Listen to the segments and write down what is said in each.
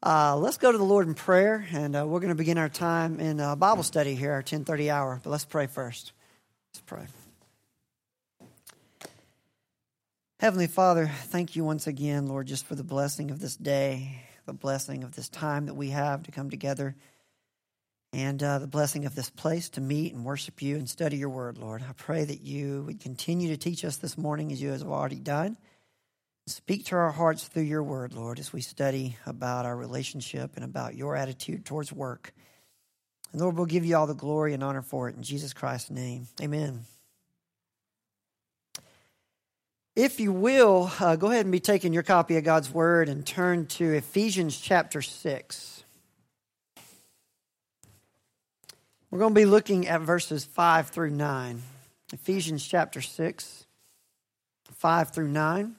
Let's go to the Lord in prayer, and we're going to begin our time in Bible study here, our 10:30 hour. But let's pray first. Let's pray. Heavenly Father, thank you once again, Lord, just for the blessing of this day, the blessing of this time that we have to come together, and the blessing of this place to meet and worship you and study your word, Lord. I pray that you would continue to teach us this morning as you have already done. Speak to our hearts through your word, Lord, as we study about our relationship and about your attitude towards work. And Lord, we'll give you all the glory and honor for it in Jesus Christ's name. Amen. If you will, go ahead and be taking your copy of God's word and turn to Ephesians chapter 6. We're going to be looking at verses 5 through 9. Ephesians chapter 6, 5 through 9.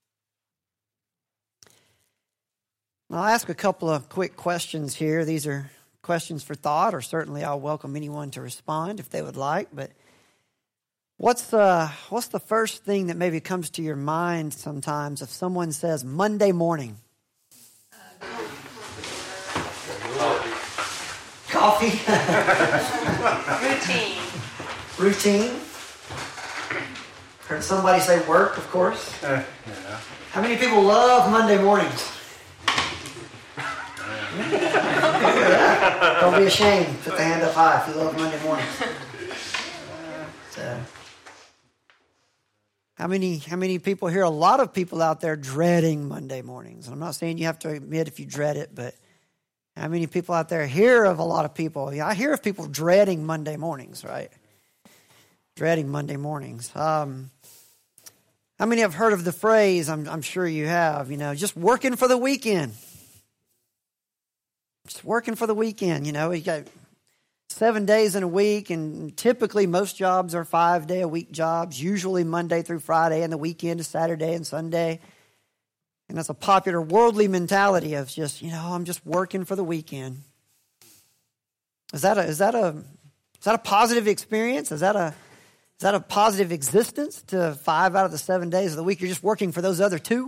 I'll ask a couple of quick questions here. These are questions for thought, or certainly I'll welcome anyone to respond if they would like. But what's the first thing that maybe comes to your mind sometimes if someone says Monday morning? Coffee. Routine. Heard somebody say work, of course. Yeah. How many people love Monday mornings? Don't be ashamed. Put the hand up high if you love Monday mornings. How many people here? A lot of people out there dreading Monday mornings. I'm not saying you have to admit if you dread it, but how many people out there hear of a lot of people? Yeah, I hear of people dreading Monday mornings, right? Dreading Monday mornings. How many have heard of the phrase? I'm sure you have. Just working for the weekend. Just working for the weekend, you got 7 days in a week, and typically most jobs are 5-day-a-week jobs, usually Monday through Friday, and the weekend is Saturday and Sunday. And that's a popular worldly mentality of just, I'm just working for the weekend. Is that a positive experience? Is that a positive existence to 5 out of the 7 days of the week? You're just working for those other 2?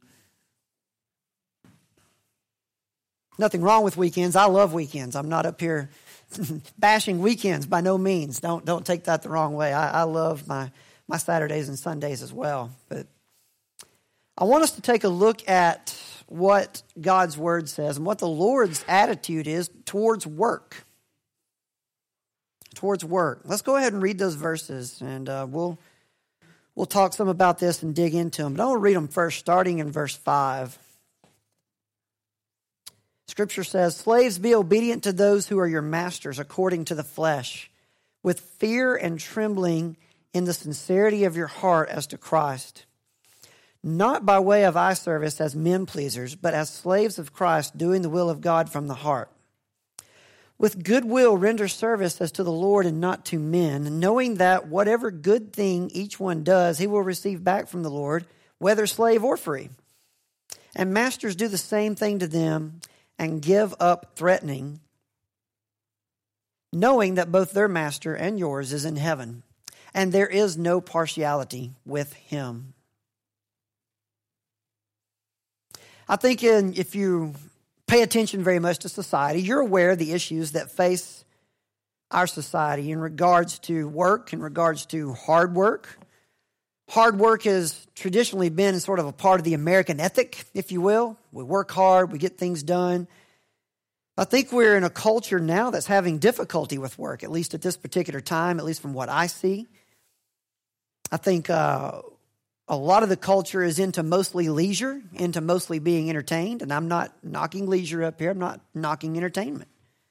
Nothing wrong with weekends. I love weekends. I'm not up here bashing weekends by no means. Don't take that the wrong way. I love my Saturdays and Sundays as well. But I want us to take a look at what God's word says and what the Lord's attitude is towards work. Towards work. Let's go ahead and read those verses, and we'll talk some about this and dig into them. But I want to read them first, starting in verse 5. Scripture says, "Slaves, be obedient to those who are your masters according to the flesh, with fear and trembling in the sincerity of your heart as to Christ, not by way of eye service as men pleasers, but as slaves of Christ, doing the will of God from the heart. With good will render service as to the Lord and not to men, knowing that whatever good thing each one does, he will receive back from the Lord, whether slave or free. And masters, do the same thing to them, and give up threatening, knowing that both their master and yours is in heaven, and there is no partiality with him." I think if you pay attention very much to society, you're aware of the issues that face our society in regards to work, in regards to hard work. Hard work has traditionally been sort of a part of the American ethic, if you will. We work hard, we get things done. I think we're in a culture now that's having difficulty with work, at least at this particular time, at least from what I see. I think a lot of the culture is into mostly leisure, into mostly being entertained, and I'm not knocking leisure up here. I'm not knocking entertainment.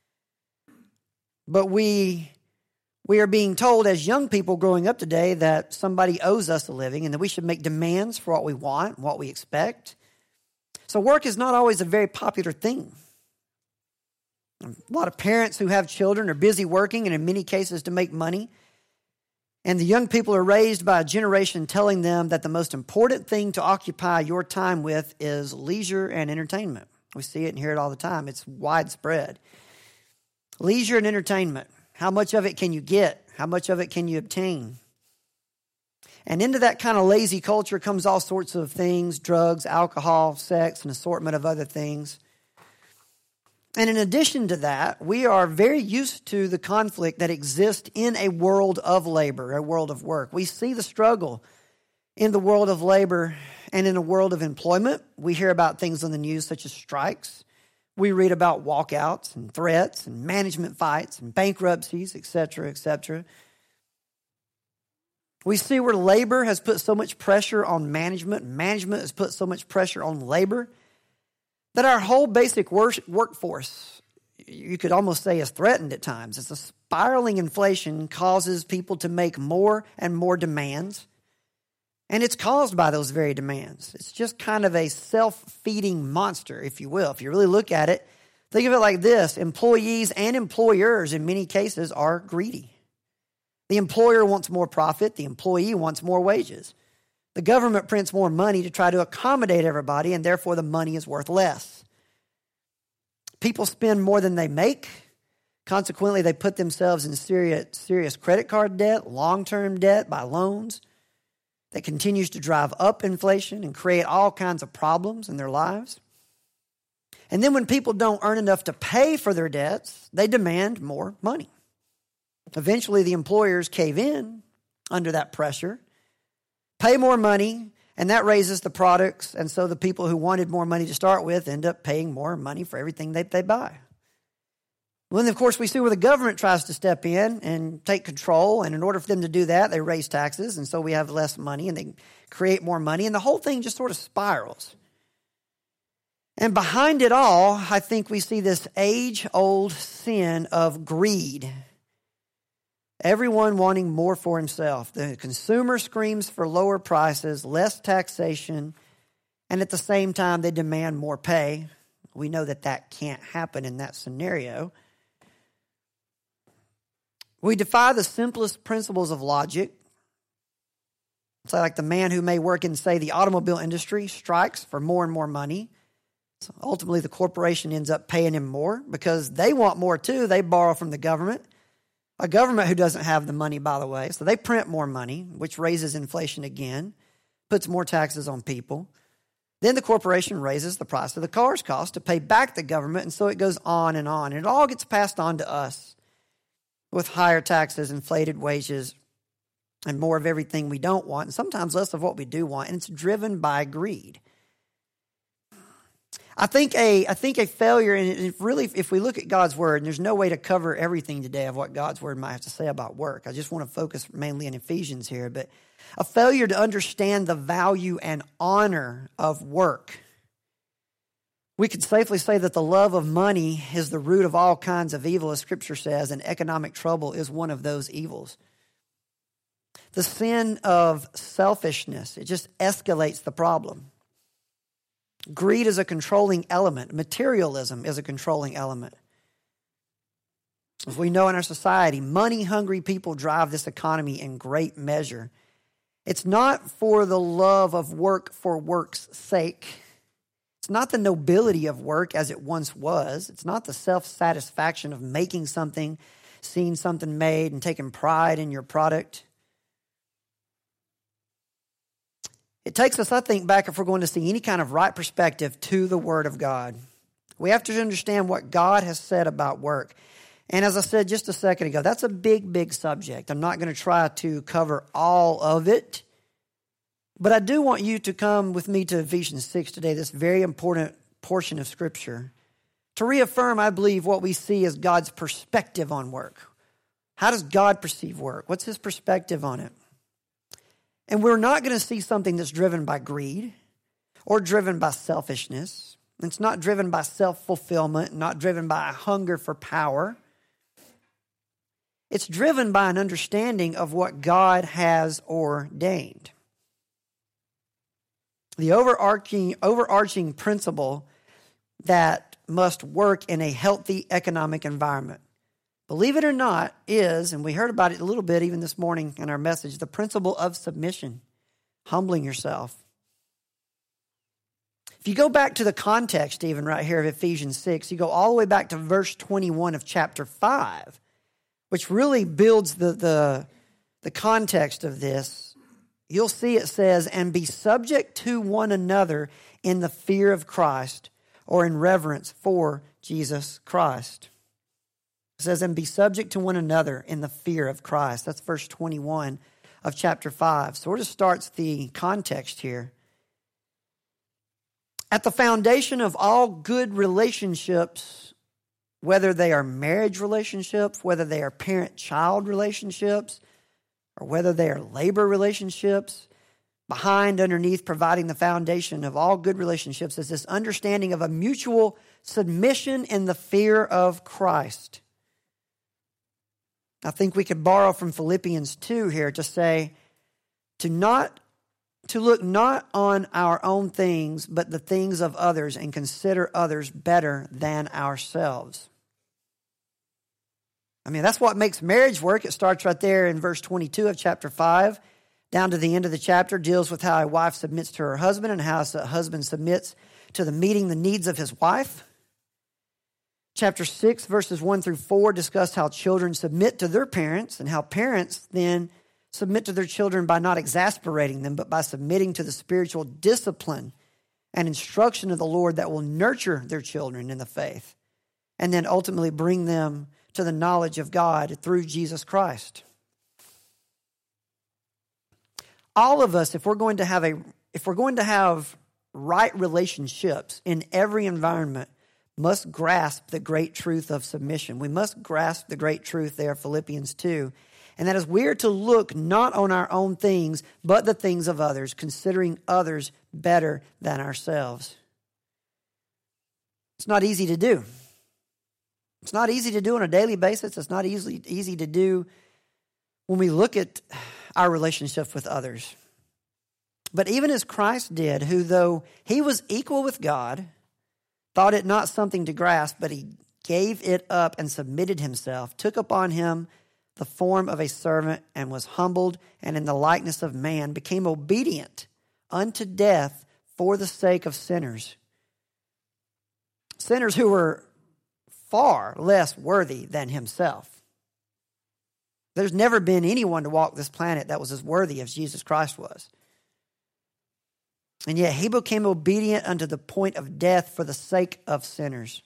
But we are being told as young people growing up today that somebody owes us a living and that we should make demands for what we want, what we expect. So work is not always a very popular thing. A lot of parents who have children are busy working, and in many cases to make money. And the young people are raised by a generation telling them that the most important thing to occupy your time with is leisure and entertainment. We see it and hear it all the time. It's widespread. Leisure and entertainment. How much of it can you get? How much of it can you obtain? And into that kind of lazy culture comes all sorts of things, drugs, alcohol, sex, an assortment of other things. And in addition to that, we are very used to the conflict that exists in a world of labor, a world of work. We see the struggle in the world of labor and in a world of employment. We hear about things on the news such as strikes. We read about walkouts and threats and management fights and bankruptcies, etc., etc. We see where labor has put so much pressure on management, and management has put so much pressure on labor, that our whole basic workforce, you could almost say, is threatened at times. It's a spiraling inflation causes people to make more and more demands, and it's caused by those very demands. It's just kind of a self-feeding monster, if you will. If you really look at it, think of it like this. Employees and employers, in many cases, are greedy. The employer wants more profit. The employee wants more wages. The government prints more money to try to accommodate everybody, and therefore the money is worth less. People spend more than they make. Consequently, they put themselves in serious credit card debt, long-term debt by loans that continues to drive up inflation and create all kinds of problems in their lives. And then when people don't earn enough to pay for their debts, they demand more money. Eventually, the employers cave in under that pressure, pay more money, and that raises the products. And so the people who wanted more money to start with end up paying more money for everything that they buy. Well, then, of course, we see where the government tries to step in and take control. And in order for them to do that, they raise taxes. And so we have less money and they create more money. And the whole thing just sort of spirals. And behind it all, I think we see this age-old sin of greed. Everyone wanting more for himself. The consumer screams for lower prices, less taxation, and at the same time they demand more pay. We know that that can't happen in that scenario. We defy the simplest principles of logic. It's like the man who may work in, say, the automobile industry strikes for more and more money. So ultimately, the corporation ends up paying him more because they want more too. They borrow from the government. A government who doesn't have the money, by the way. So they print more money, which raises inflation again, puts more taxes on people. Then the corporation raises the price of the car's cost to pay back the government, and so it goes on and on. And it all gets passed on to us with higher taxes, inflated wages, and more of everything we don't want, and sometimes less of what we do want, and it's driven by greed. I think a failure, and really, if we look at God's Word, and there's no way to cover everything today of what God's Word might have to say about work. I just want to focus mainly on Ephesians here, but a failure to understand the value and honor of work. We could safely say that the love of money is the root of all kinds of evil, as Scripture says, and economic trouble is one of those evils. The sin of selfishness, it just escalates the problem. Greed is a controlling element. Materialism is a controlling element. As we know in our society, money-hungry people drive this economy in great measure. It's not for the love of work for work's sake. It's not the nobility of work as it once was. It's not the self-satisfaction of making something, seeing something made, and taking pride in your product. It takes us, I think, back if we're going to see any kind of right perspective to the Word of God. We have to understand what God has said about work. And as I said just a second ago, that's a big, big subject. I'm not going to try to cover all of it. But I do want you to come with me to Ephesians 6 today, this very important portion of Scripture, to reaffirm, I believe, what we see as God's perspective on work. How does God perceive work? What's His perspective on it? And we're not going to see something that's driven by greed or driven by selfishness. It's not driven by self-fulfillment, not driven by a hunger for power. It's driven by an understanding of what God has ordained. The overarching principle that must work in a healthy economic environment, believe it or not, is, and we heard about it a little bit even this morning in our message, the principle of submission, humbling yourself. If you go back to the context even right here of Ephesians 6, you go all the way back to verse 21 of chapter 5, which really builds the context of this. You'll see it says, "And be subject to one another in the fear of Christ," or in reverence for Jesus Christ. It says, and be subject to one another in the fear of Christ. That's verse 21 of chapter 5. So it starts the context here. At the foundation of all good relationships, whether they are marriage relationships, whether they are parent-child relationships, or whether they are labor relationships, underneath, providing the foundation of all good relationships is this understanding of a mutual submission in the fear of Christ. I think we could borrow from Philippians 2 here to say, to look not on our own things, but the things of others, and consider others better than ourselves. I mean, that's what makes marriage work. It starts right there in verse 22 of chapter 5. Down to the end of the chapter, deals with how a wife submits to her husband and how a husband submits to meeting the needs of his wife. Chapter 6, verses 1 through 4, discuss how children submit to their parents and how parents then submit to their children by not exasperating them, but by submitting to the spiritual discipline and instruction of the Lord that will nurture their children in the faith and then ultimately bring them to the knowledge of God through Jesus Christ. All of us, if we're going to have right relationships in every environment, must grasp the great truth of submission. We must grasp the great truth there, Philippians 2. And that is, we are to look not on our own things, but the things of others, considering others better than ourselves. It's not easy to do. It's not easy to do on a daily basis. It's not easy to do when we look at our relationship with others. But even as Christ did, who though he was equal with God, thought it not something to grasp, but he gave it up and submitted himself, took upon him the form of a servant, and was humbled, and in the likeness of man became obedient unto death for the sake of sinners. Sinners who were far less worthy than himself. There's never been anyone to walk this planet that was as worthy as Jesus Christ was. And yet he became obedient unto the point of death for the sake of sinners.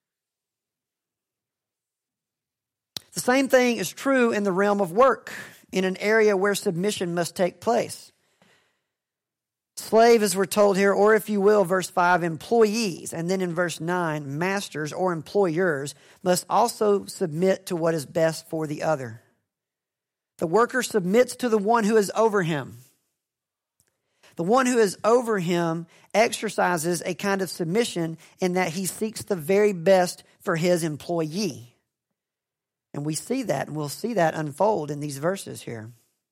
The same thing is true in the realm of work, in an area where submission must take place. Slave, as we're told here, or if you will, verse 5, employees. And then in verse 9, masters or employers must also submit to what is best for the other. The worker submits to the one who is over him. The one who is over him exercises a kind of submission in that he seeks the very best for his employee. And we see that, and we'll see that unfold in these verses here.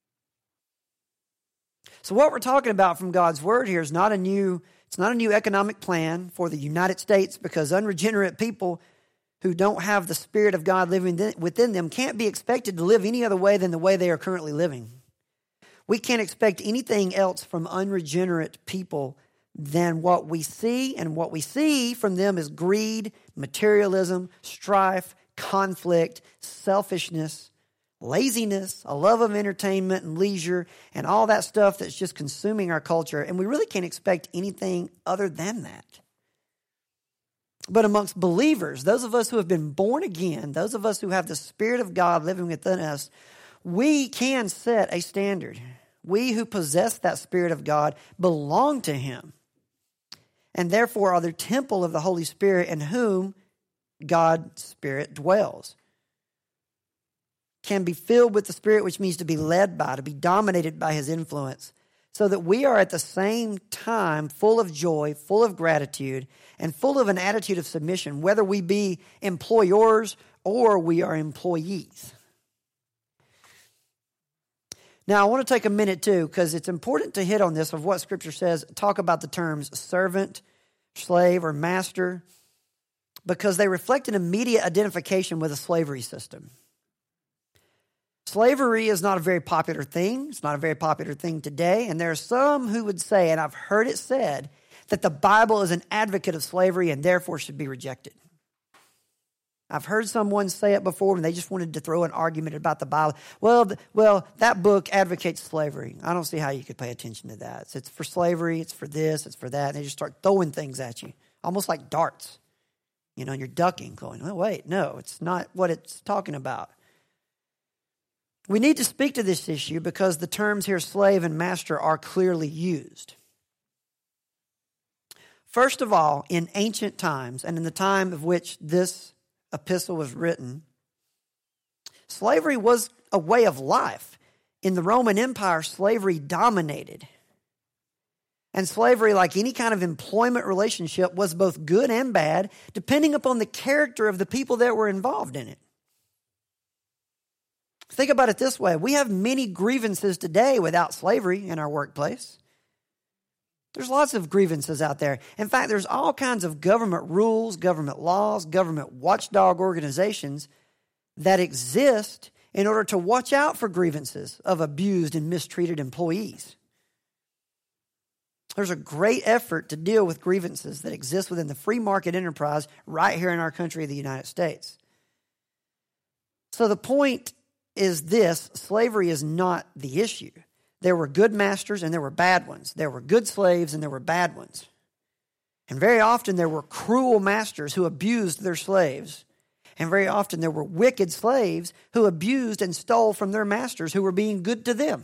So what we're talking about from God's word here is not a new economic plan for the United States, because unregenerate people who don't have the Spirit of God living within them can't be expected to live any other way than the way they are currently living. We can't expect anything else from unregenerate people than what we see, and what we see from them is greed, materialism, strife, conflict, selfishness, laziness, a love of entertainment and leisure, and all that stuff that's just consuming our culture, and we really can't expect anything other than that. But amongst believers, those of us who have been born again, those of us who have the Spirit of God living within us, we can set a standard. We who possess that Spirit of God belong to Him, and therefore are the temple of the Holy Spirit, in whom God's Spirit dwells. Can be filled with the Spirit, which means to be led by, to be dominated by His influence, so that we are at the same time full of joy, full of gratitude, and full of an attitude of submission, whether we be employers or we are employees. Now, I want to take a minute too, because it's important to hit on this of what Scripture says, talk about the terms servant, slave, or master, because they reflect an immediate identification with a slavery system. Slavery is not a very popular thing. It's not a very popular thing today. And there are some who would say, and I've heard it said, that the Bible is an advocate of slavery and therefore should be rejected. I've heard someone say it before and they just wanted to throw an argument about the Bible. Well, that book advocates slavery. I don't see how you could pay attention to that. It's for slavery, it's for this, it's for that. And they just start throwing things at you, almost like darts. And you're ducking, going, oh, wait, no, it's not what it's talking about. We need to speak to this issue because the terms here, slave and master, are clearly used. First of all, in ancient times, and in the time of which this epistle was written, slavery was a way of life. In the Roman Empire, slavery dominated. And slavery, like any kind of employment relationship, was both good and bad, depending upon the character of the people that were involved in it. Think about it this way. We have many grievances today without slavery in our workplace. There's lots of grievances out there. In fact, there's all kinds of government rules, government laws, government watchdog organizations that exist in order to watch out for grievances of abused and mistreated employees. There's a great effort to deal with grievances that exist within the free market enterprise right here in our country, the United States. So the point is this: slavery is not the issue. There were good masters and there were bad ones. There were good slaves and there were bad ones. And very often there were cruel masters who abused their slaves. And very often there were wicked slaves who abused and stole from their masters who were being good to them.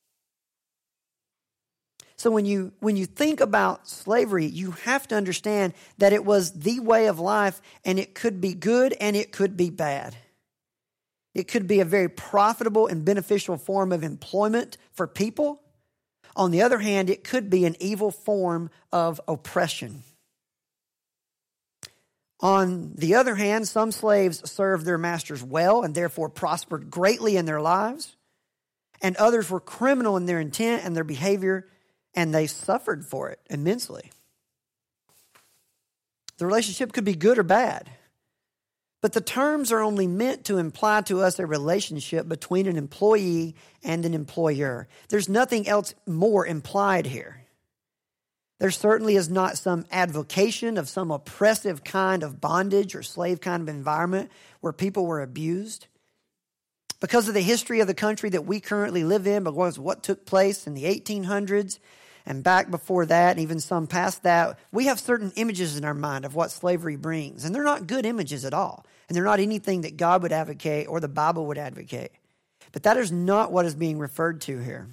So when you think about slavery, you have to understand that it was the way of life, and it could be good and it could be bad. It could be a very profitable and beneficial form of employment for people. On the other hand, it could be an evil form of oppression. On the other hand, some slaves served their masters well and therefore prospered greatly in their lives, and others were criminal in their intent and their behavior, and they suffered for it immensely. The relationship could be good or bad, but the terms are only meant to imply to us a relationship between an employee and an employer. There's nothing else more implied here. There certainly is not some advocation of some oppressive kind of bondage or slave kind of environment where people were abused. Because of the history of the country that we currently live in, because of what took place in the 1800s and back before that, and even some past that, we have certain images in our mind of what slavery brings. And they're not good images at all. And they're not anything that God would advocate or the Bible would advocate. But that is not what is being referred to here.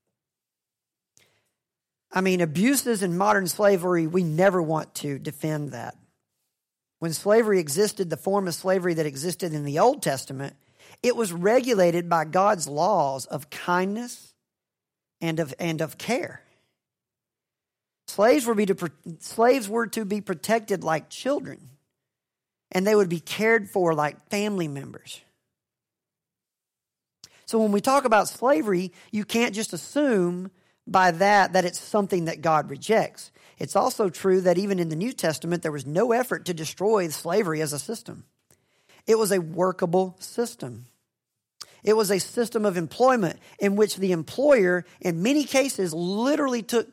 I mean, abuses in modern slavery, we never want to defend that. When slavery existed, the form of slavery that existed in the Old Testament, it was regulated by God's laws of kindness and of care. Slaves were to be protected like children, and they would be cared for like family members. So when we talk about slavery, you can't just assume by that it's something that God rejects. It's also true that even in the New Testament, there was no effort to destroy slavery as a system. It was a workable system. It was a system of employment in which the employer, in many cases, literally took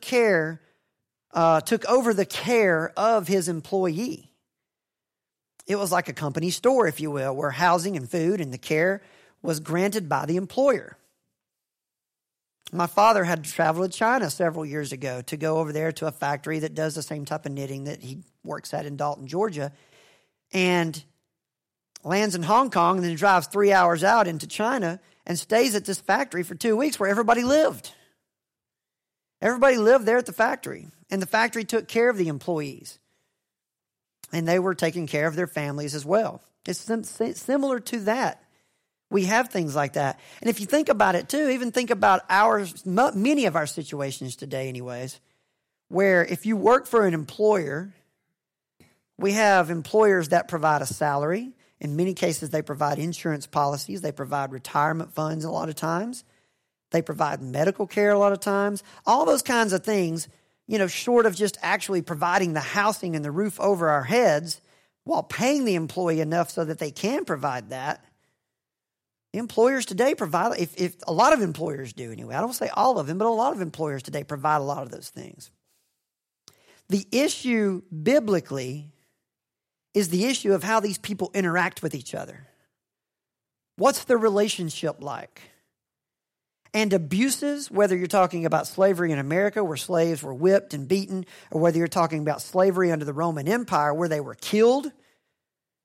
over the care of his employee. It was like a company store, if you will, where housing and food and the care was granted by the employer. My father had to travel to China several years ago to go over there to a factory that does the same type of knitting that he works at in Dalton, Georgia, and lands in Hong Kong and then drives 3 hours out into China and stays at this factory for 2 weeks where everybody lived. Everybody lived there at the factory, and the factory took care of the employees, and they were taking care of their families as well. It's similar to that. We have things like that. And if you think about it too, even think about many of our situations today anyways, where if you work for an employer, we have employers that provide a salary. In many cases, they provide insurance policies. They provide retirement funds a lot of times. They provide medical care a lot of times. All those kinds of things, short of just actually providing the housing and the roof over our heads while paying the employee enough so that they can provide that. The employers today provide, if a lot of employers do anyway, I don't say all of them, but a lot of employers today provide a lot of those things. The issue biblically is the issue of how these people interact with each other. What's their relationship like? And abuses, whether you're talking about slavery in America where slaves were whipped and beaten, or whether you're talking about slavery under the Roman Empire where they were killed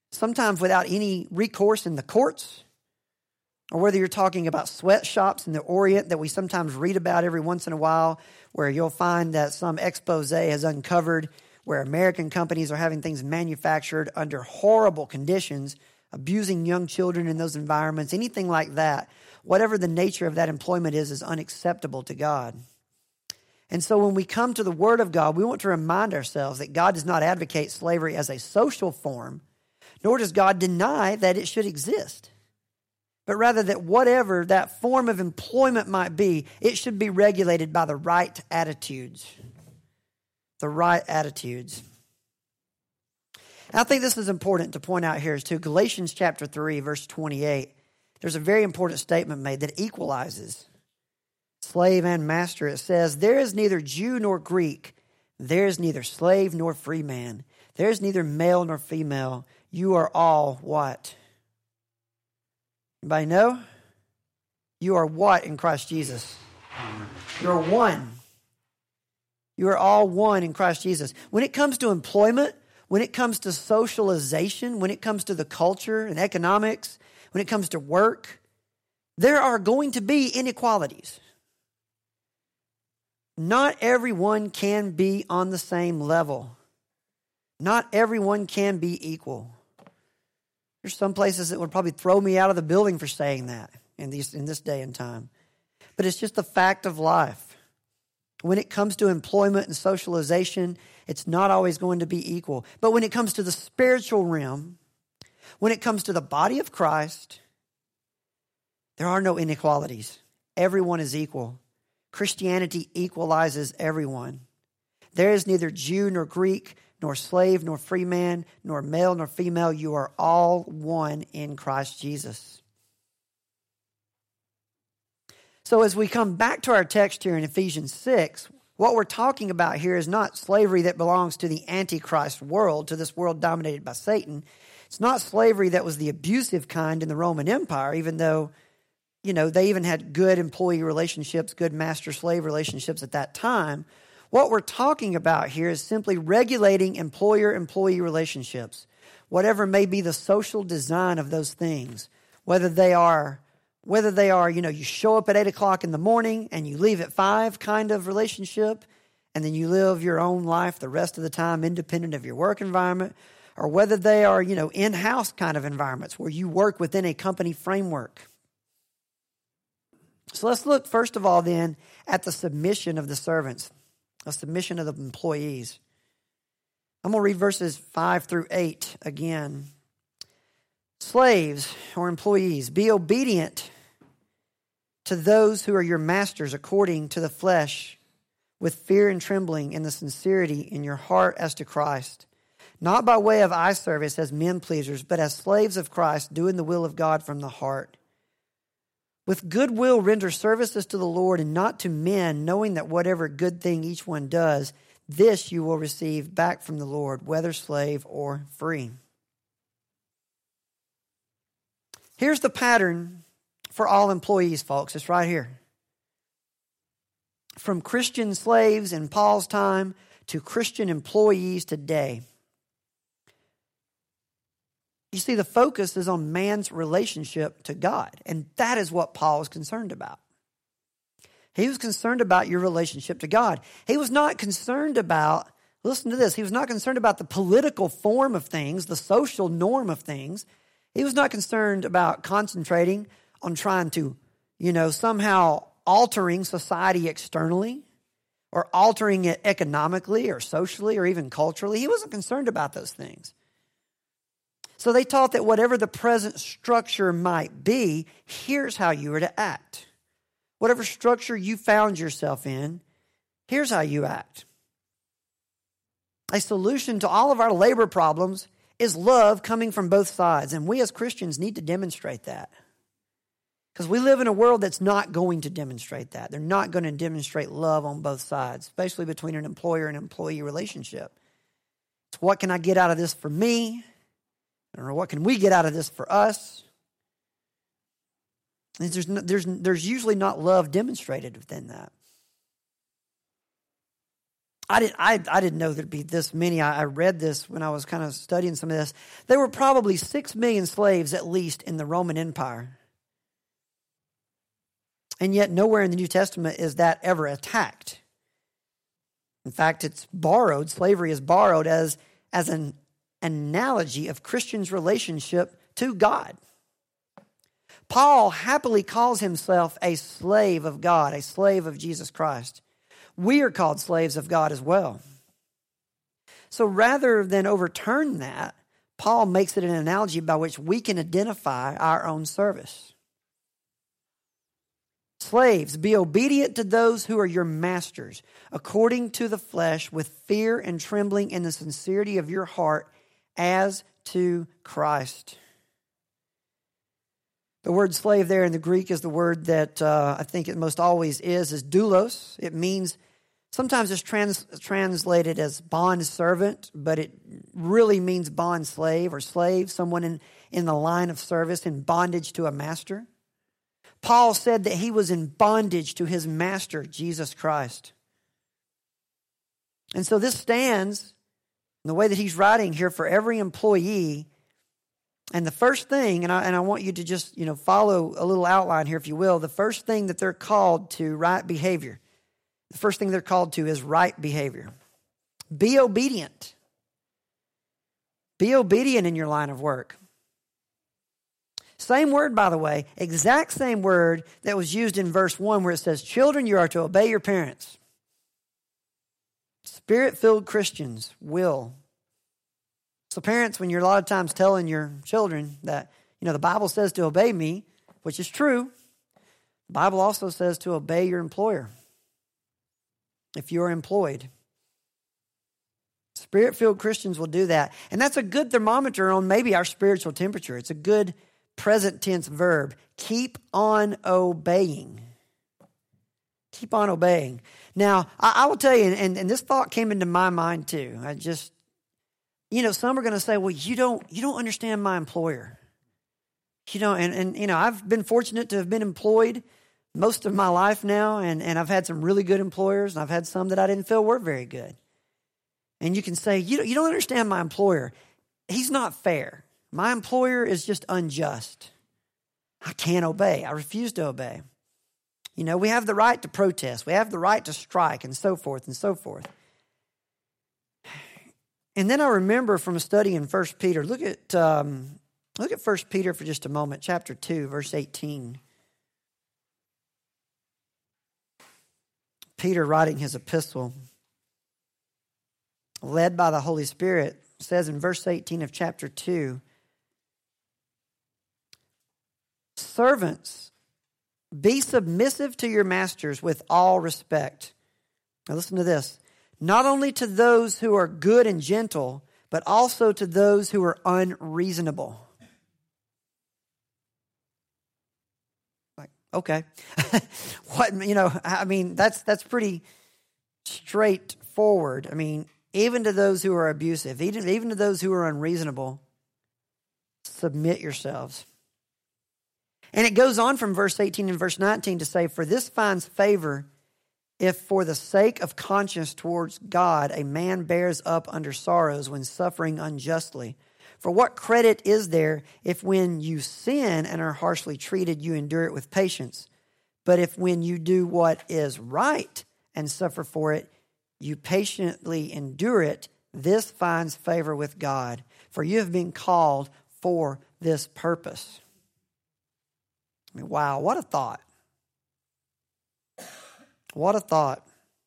sometimes without any recourse in the courts, or whether you're talking about sweatshops in the Orient that we sometimes read about every once in a while, where you'll find that some expose has uncovered where American companies are having things manufactured under horrible conditions, abusing young children in those environments, anything like that. Whatever the nature of that employment is unacceptable to God. And so when we come to the Word of God, we want to remind ourselves that God does not advocate slavery as a social form, nor does God deny that it should exist. But rather that whatever that form of employment might be, it should be regulated by the right attitudes. The right attitudes. I think this is important to point out here too. Galatians chapter 3, verse 28. There's a very important statement made that equalizes slave and master. It says, there is neither Jew nor Greek. There is neither slave nor free man. There is neither male nor female. You are all what? Anybody know? You are what in Christ Jesus? You're one. You are all one in Christ Jesus. When it comes to employment, when it comes to socialization, when it comes to the culture and economics, when it comes to work, there are going to be inequalities. Not everyone can be on the same level. Not everyone can be equal. There's some places that would probably throw me out of the building for saying that in this day and time. But it's just a fact of life. When it comes to employment and socialization, it's not always going to be equal. But when it comes to the spiritual realm, when it comes to the body of Christ, there are no inequalities. Everyone is equal. Christianity equalizes everyone. There is neither Jew nor Greek, nor slave, nor free man, nor male, nor female. You are all one in Christ Jesus. So as we come back to our text here in Ephesians 6, what we're talking about here is not slavery that belongs to the Antichrist world, to this world dominated by Satan. It's not slavery that was the abusive kind in the Roman Empire, even though, they even had good employee relationships, good master-slave relationships at that time. What we're talking about here is simply regulating employer-employee relationships, whatever may be the social design of those things, whether they are, you show up at 8 o'clock in the morning and you leave at 5 kind of relationship, and then you live your own life the rest of the time independent of your work environment, or whether they are, in-house kind of environments where you work within a company framework. So let's look first of all then at the submission of the servants, the submission of the employees. I'm going to read verses 5 through 8 again. Slaves or employees, be obedient to those who are your masters according to the flesh, with fear and trembling in the sincerity in your heart as to Christ, not by way of eye service as men pleasers, but as slaves of Christ, doing the will of God from the heart. With good will render services to the Lord and not to men, knowing that whatever good thing each one does, this you will receive back from the Lord, whether slave or free. Here's the pattern for all employees, folks. It's right here. From Christian slaves in Paul's time to Christian employees today. You see, the focus is on man's relationship to God, and that is what Paul was concerned about. He was concerned about your relationship to God. He was not concerned about, listen to this, he was not concerned about the political form of things, the social norm of things. He was not concerned about concentrating on trying to, somehow altering society externally or altering it economically or socially or even culturally. He wasn't concerned about those things. So they taught that whatever the present structure might be, here's how you are to act. Whatever structure you found yourself in, here's how you act. A solution to all of our labor problems is love coming from both sides. And we as Christians need to demonstrate that. Because we live in a world that's not going to demonstrate that. They're not going to demonstrate love on both sides, especially between an employer and employee relationship. It's what can I get out of this for me? Or what can we get out of this for us? And there's usually not love demonstrated within that. I didn't know there'd be this many. I read this when I was kind of studying some of this. There were probably 6 million slaves at least in the Roman Empire. And yet nowhere in the New Testament is that ever attacked. In fact, it's borrowed, slavery is borrowed as an analogy of Christians' relationship to God. Paul happily calls himself a slave of God, a slave of Jesus Christ. We are called slaves of God as well. So rather than overturn that, Paul makes it an analogy by which we can identify our own service. Slaves, be obedient to those who are your masters, according to the flesh, with fear and trembling in the sincerity of your heart, as to Christ. The word slave there in the Greek is the word that I think it most always is doulos. It means, sometimes it's translated as bond servant, but it really means bond slave or slave, someone in the line of service, in bondage to a master. Paul said that he was in bondage to his master, Jesus Christ. And so this stands in the way that he's writing here for every employee. And the first thing, and I want you to just, follow a little outline here, if you will. The first thing that they're called to, right behavior. The first thing they're called to is right behavior. Be obedient. Be obedient in your line of work. Same word, by the way, exact same word that was used in verse 1 where it says, children, you are to obey your parents. Spirit-filled Christians will. So parents, when you're a lot of times telling your children that, the Bible says to obey me, which is true, the Bible also says to obey your employer if you're employed. Spirit-filled Christians will do that. And that's a good thermometer on maybe our spiritual temperature. It's a good present tense verb. Keep on obeying. Keep on obeying. Now, I will tell you, and this thought came into my mind too. Some are going to say, well, you don't understand my employer. I've been fortunate to have been employed most of my life now, and I've had some really good employers, and I've had some that I didn't feel were very good. And you can say, you don't understand my employer. He's not fair. My employer is just unjust. I can't obey. I refuse to obey. We have the right to protest. We have the right to strike, and so forth and so forth. And then I remember from a study in 1 Peter, look at 1 Peter for just a moment, chapter 2, verse 18. Peter, writing his epistle, led by the Holy Spirit, says in verse 18 of chapter 2, servants, be submissive to your masters with all respect. Now listen to this. Not only to those who are good and gentle, but also to those who are unreasonable. Like, okay. That's pretty straightforward. Even to those who are abusive, even to those who are unreasonable, submit yourselves. And it goes on from verse 18 and verse 19 to say, for this finds favor if for the sake of conscience towards God, a man bears up under sorrows when suffering unjustly. For what credit is there if when you sin and are harshly treated, you endure it with patience? But if when you do what is right and suffer for it, you patiently endure it, this finds favor with God. For you have been called for this purpose. Wow, what a thought. What a thought.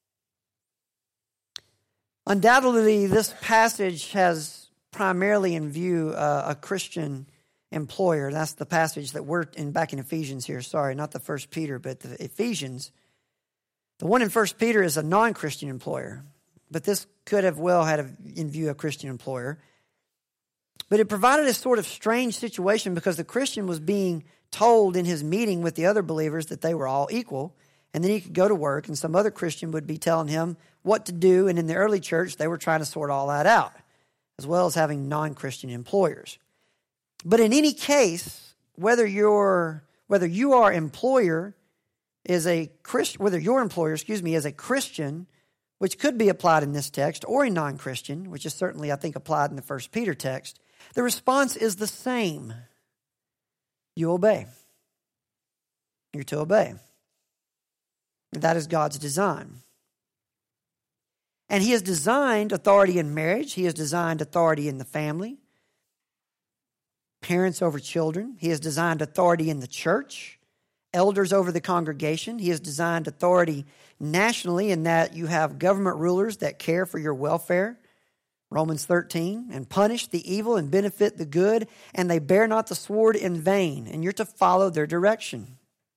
Undoubtedly, this passage has primarily in view a Christian employer. That's the passage that we're in back in Ephesians here. Sorry, not the 1 Peter, but the Ephesians. The one in 1 Peter is a non-Christian employer, but this could have well had in view a Christian employer. But it provided a sort of strange situation because the Christian was being told in his meeting with the other believers that they were all equal. And then he could go to work and some other Christian would be telling him what to do. And in the early church, they were trying to sort all that out, as well as having non-Christian employers. But in any case, whether your employer is a Christian, is a Christian, which could be applied in this text, or a non-Christian, which is certainly, I think, applied in the 1 Peter text, the response is the same. You obey. You're to obey. That is God's design. And He has designed authority in marriage. He has designed authority in the family. Parents over children. He has designed authority in the church. Elders over the congregation. He has designed authority nationally in that you have government rulers that care for your welfare. Romans 13, and punish the evil and benefit the good, and they bear not the sword in vain, and you're to follow their direction.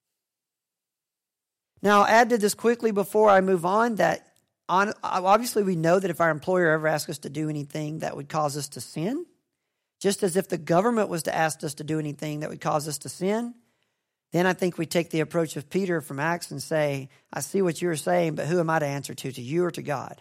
Now, I'll add to this quickly before I move on that obviously we know that if our employer ever asks us to do anything that would cause us to sin, just as if the government was to ask us to do anything that would cause us to sin, then I think we take the approach of Peter from Acts and say, I see what you're saying, but who am I to answer to you or to God?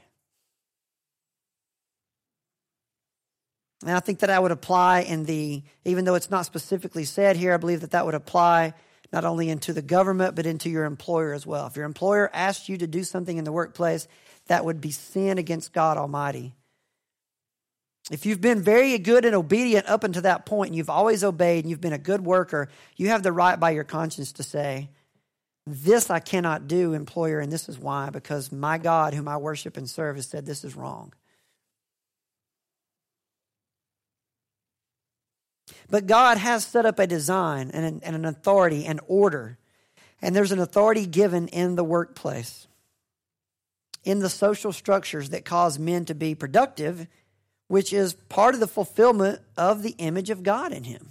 And I think that I would apply even though it's not specifically said here, I believe that that would apply not only into the government, but into your employer as well. If your employer asks you to do something in the workplace, that would be sin against God Almighty. If you've been very good and obedient up until that point, and you've always obeyed, and you've been a good worker, you have the right by your conscience to say, this I cannot do, employer, and this is why, because my God, whom I worship and serve, has said this is wrong. But God has set up a design and an authority and order. And there's an authority given in the workplace, in the social structures that cause men to be productive, which is part of the fulfillment of the image of God in him.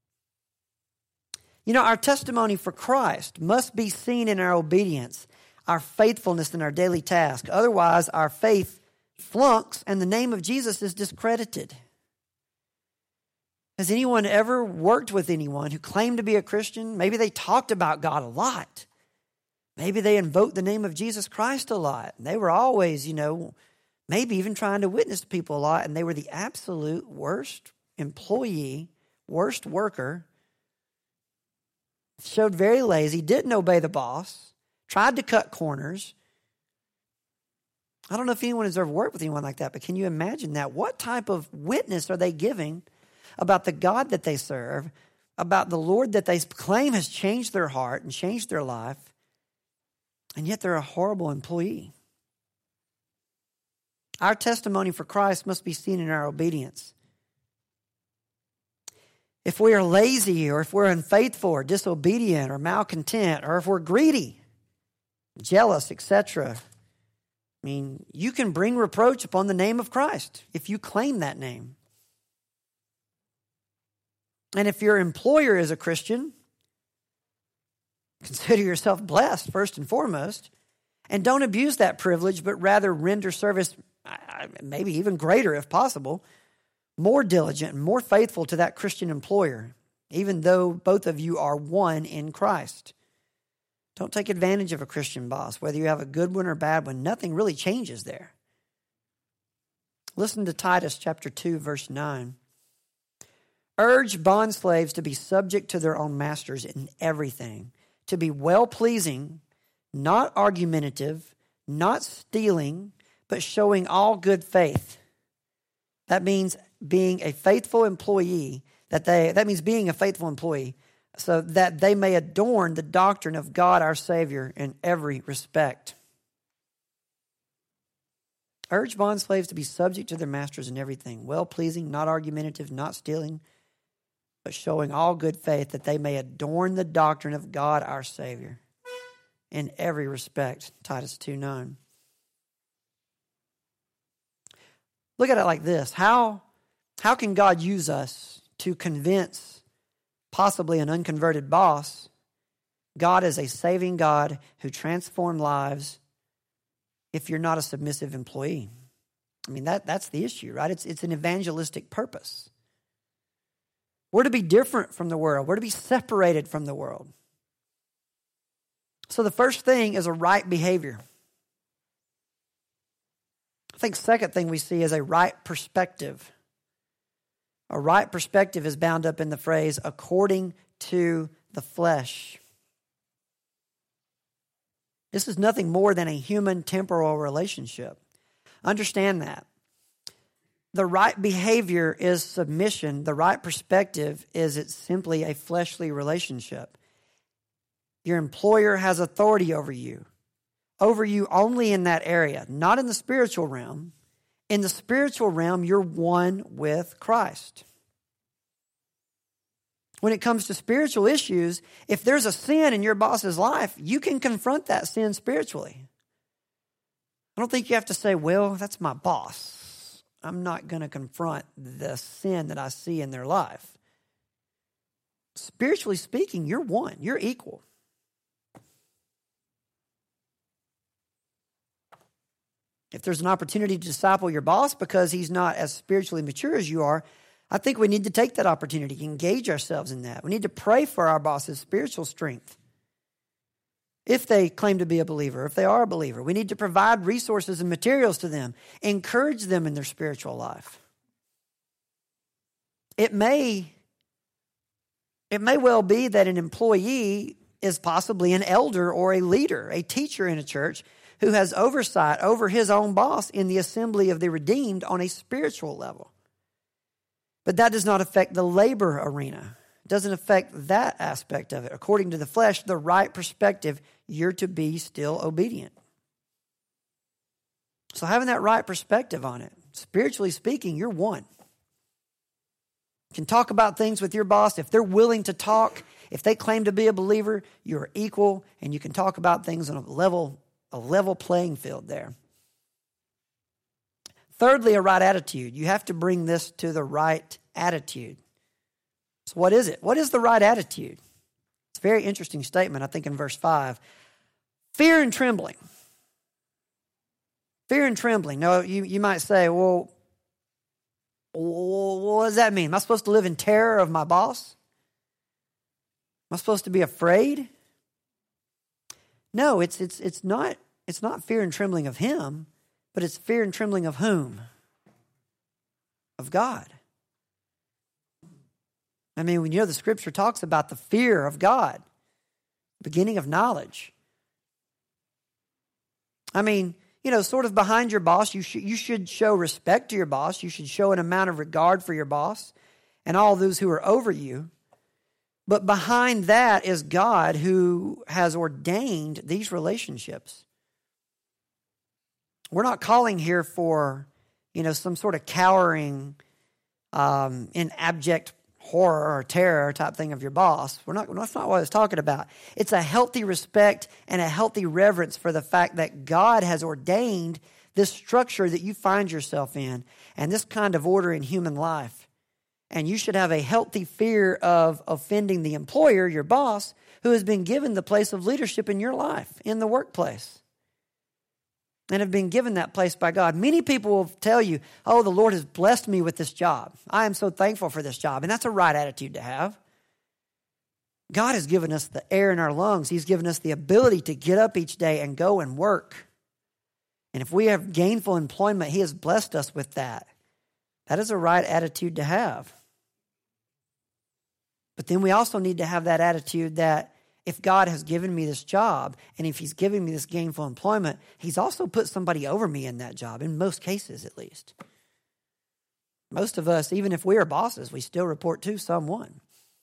You know, our testimony for Christ must be seen in our obedience, our faithfulness in our daily task. Otherwise, our faith flunks and the name of Jesus is discredited. Has anyone ever worked with anyone who claimed to be a Christian? Maybe they talked about God a lot. Maybe they invoked the name of Jesus Christ a lot. They were always, maybe even trying to witness to people a lot, and they were the absolute worst employee, worst worker, showed very lazy, didn't obey the boss, tried to cut corners. I don't know if anyone has ever worked with anyone like that, but can you imagine that? What type of witness are they giving about the God that they serve, about the Lord that they claim has changed their heart and changed their life, and yet they're a horrible employee? Our testimony for Christ must be seen in our obedience. If we are lazy, or if we're unfaithful or disobedient or malcontent, or if we're greedy, jealous, etc., you can bring reproach upon the name of Christ if you claim that name. And if your employer is a Christian, consider yourself blessed first and foremost, and don't abuse that privilege, but rather render service, maybe even greater if possible, more diligent and more faithful to that Christian employer, even though both of you are one in Christ. Don't take advantage of a Christian boss, whether you have a good one or bad one. Nothing really changes there. Listen to Titus chapter 2, verse 9. Urge bondslaves to be subject to their own masters in everything, to be well-pleasing, not argumentative, not stealing, but showing all good faith. That means being a faithful employee, so that they may adorn the doctrine of God our Savior in every respect. Urge bondslaves to be subject to their masters in everything, well-pleasing, not argumentative, not stealing, but showing all good faith, that they may adorn the doctrine of God our Savior in every respect. Titus 2:9. Look at it like this. How can God use us to convince possibly an unconverted boss God is a saving God who transforms lives if you're not a submissive employee? That's the issue, right? It's an evangelistic purpose. We're to be different from the world. We're to be separated from the world. So the first thing is a right behavior. I think second thing we see is a right perspective. A right perspective is bound up in the phrase, according to the flesh. This is nothing more than a human temporal relationship. Understand that. The right behavior is submission. The right perspective is it's simply a fleshly relationship. Your employer has authority over you only in that area, not in the spiritual realm. In the spiritual realm, you're one with Christ. When it comes to spiritual issues, if there's a sin in your boss's life, you can confront that sin spiritually. I don't think you have to say, well, that's my boss. I'm not going to confront the sin that I see in their life. Spiritually speaking, you're one. You're equal. If there's an opportunity to disciple your boss because he's not as spiritually mature as you are, I think we need to take that opportunity, engage ourselves in that. We need to pray for our boss's spiritual strength. If they claim to be a believer, if they are a believer, we need to provide resources and materials to them, encourage them in their spiritual life. It may well be that an employee is possibly an elder or a leader, a teacher in a church who has oversight over his own boss in the assembly of the redeemed on a spiritual level. But that does not affect the labor arena. It doesn't affect that aspect of it. According to the flesh, the right perspective, you're to be still obedient. So having that right perspective on it, spiritually speaking, you're one. You can talk about things with your boss. If they're willing to talk, if they claim to be a believer, you're equal, and you can talk about things on a level playing field there. Thirdly, a right attitude. You have to bring this to the right attitude. So what is it? What is the right attitude? It's a very interesting statement, I think, in verse 5. Fear and trembling. Fear and trembling. Now, you might say, well, what does that mean? Am I supposed to live in terror of my boss? Am I supposed to be afraid? No, it's not fear and trembling of him, but it's fear and trembling of whom? Of God. I mean, when the scripture talks about the fear of God, beginning of knowledge. I mean, sort of behind your boss, you should show respect to your boss. You should show an amount of regard for your boss and all those who are over you. But behind that is God who has ordained these relationships. We're not calling here for, some sort of cowering, in abject horror or terror type thing of your boss. That's not what I was talking about. It's a healthy respect and a healthy reverence for the fact that God has ordained this structure that you find yourself in and this kind of order in human life. And you should have a healthy fear of offending the employer, your boss, who has been given the place of leadership in your life, in the workplace, and have been given that place by God. Many people will tell you, oh, the Lord has blessed me with this job. I am so thankful for this job. And that's a right attitude to have. God has given us the air in our lungs. He's given us the ability to get up each day and go and work. And if we have gainful employment, He has blessed us with that. That is a right attitude to have. But then we also need to have that attitude that if God has given me this job and if He's giving me this gainful employment, He's also put somebody over me in that job, in most cases at least. Most of us, even if we are bosses, we still report to someone.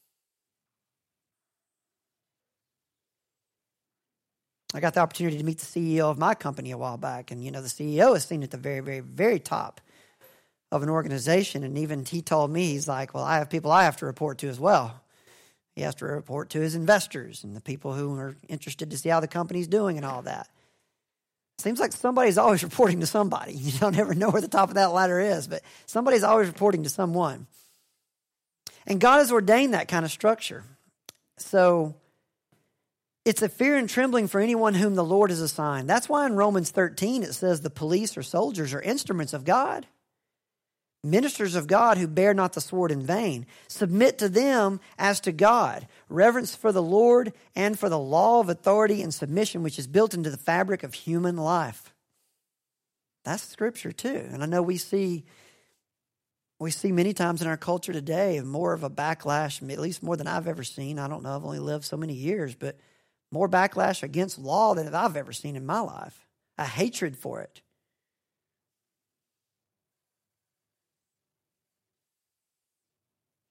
I got the opportunity to meet the CEO of my company a while back, and the CEO is seen at the very, very, very top of an organization, and even he told me, he's like, well, I have people I have to report to as well. He has to report to his investors and the people who are interested to see how the company's doing and all that. Seems like somebody's always reporting to somebody. You don't ever know where the top of that ladder is, but somebody's always reporting to someone. And God has ordained that kind of structure. So it's a fear and trembling for anyone whom the Lord has assigned. That's why in Romans 13 it says the police or soldiers are instruments of God. Ministers of God who bear not the sword in vain. Submit to them as to God. Reverence for the Lord and for the law of authority and submission which is built into the fabric of human life. That's Scripture too. And I know we see many times in our culture today more of a backlash, at least more than I've ever seen. I don't know, I've only lived so many years, but more backlash against law than I've ever seen in my life. A hatred for it.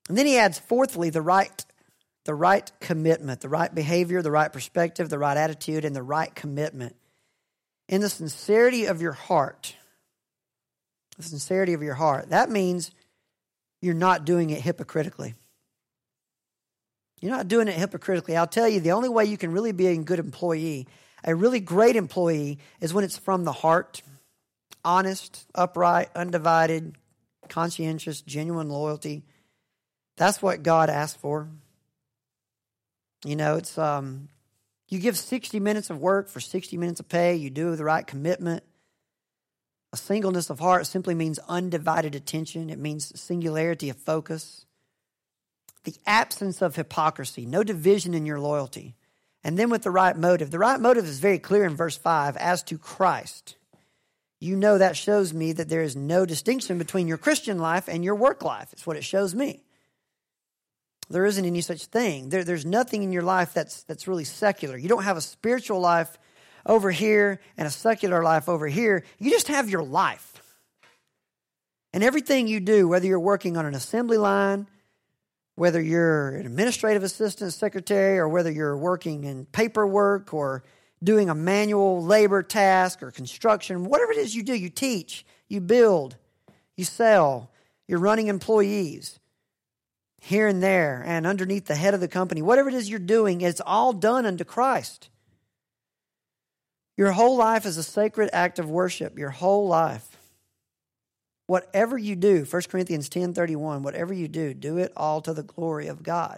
And then he adds, fourthly, the right commitment, the right behavior, the right perspective, the right attitude, and the right commitment. In the sincerity of your heart. The sincerity of your heart. That means you're not doing it hypocritically. You're not doing it hypocritically. I'll tell you, the only way you can really be a good employee, a really great employee, is when it's from the heart. Honest, upright, undivided, conscientious, genuine loyalty. That's what God asks for. You know, it's you give 60 minutes of work for 60 minutes of pay. You do the right commitment. A singleness of heart simply means undivided attention. It means singularity of focus. The absence of hypocrisy. No division in your loyalty. And then with the right motive. The right motive is very clear in verse 5. As to Christ. You know that shows me that there is no distinction between your Christian life and your work life. It's what it shows me. There isn't any such thing. There's nothing in your life that's really secular. You don't have a spiritual life over here and a secular life over here. You just have your life. And everything you do, whether you're working on an assembly line, whether you're an administrative assistant, secretary, or whether you're working in paperwork or doing a manual labor task or construction, whatever it is you do, you teach, you build, you sell, you're running employees. Here and there and underneath the head of the company, whatever it is you're doing, it's all done unto Christ. Your whole life is a sacred act of worship. Your whole life. Whatever you do, 1 Corinthians 10:31, whatever you do, do it all to the glory of God.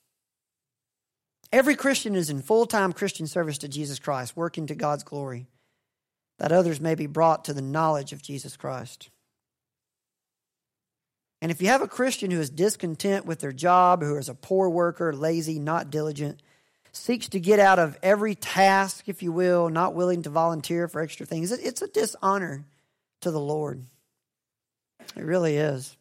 Every Christian is in full-time Christian service to Jesus Christ, working to God's glory, that others may be brought to the knowledge of Jesus Christ. And if you have a Christian who is discontent with their job, who is a poor worker, lazy, not diligent, seeks to get out of every task, if you will, not willing to volunteer for extra things, it's a dishonor to the Lord. It really is.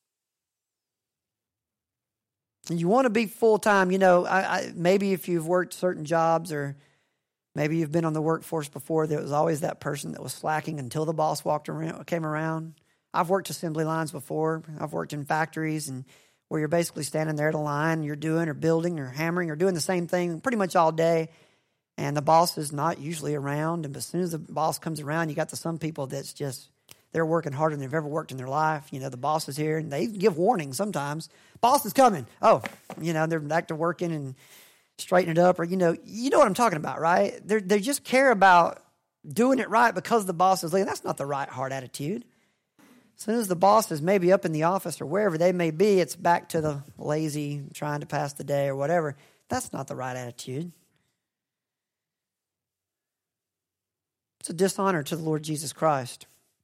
And you want to be full-time. You know, maybe if you've worked certain jobs or maybe you've been on the workforce before, there was always that person that was slacking until the boss came around. I've worked assembly lines before. I've worked in factories and where you're basically standing there at a line, you're doing or building or hammering or doing the same thing pretty much all day. And the boss is not usually around. And as soon as the boss comes around, you got some people that's just, they're working harder than they've ever worked in their life. You know, the boss is here and they give warning sometimes. Boss is coming. Oh, you know, they're back to working and straighten it up. Or, you know what I'm talking about, right? They just care about doing it right because the boss is leaving. That's not the right heart attitude. As soon as the boss is maybe up in the office or wherever they may be, it's back to the lazy, trying to pass the day or whatever. That's not the right attitude. It's a dishonor to the Lord Jesus Christ.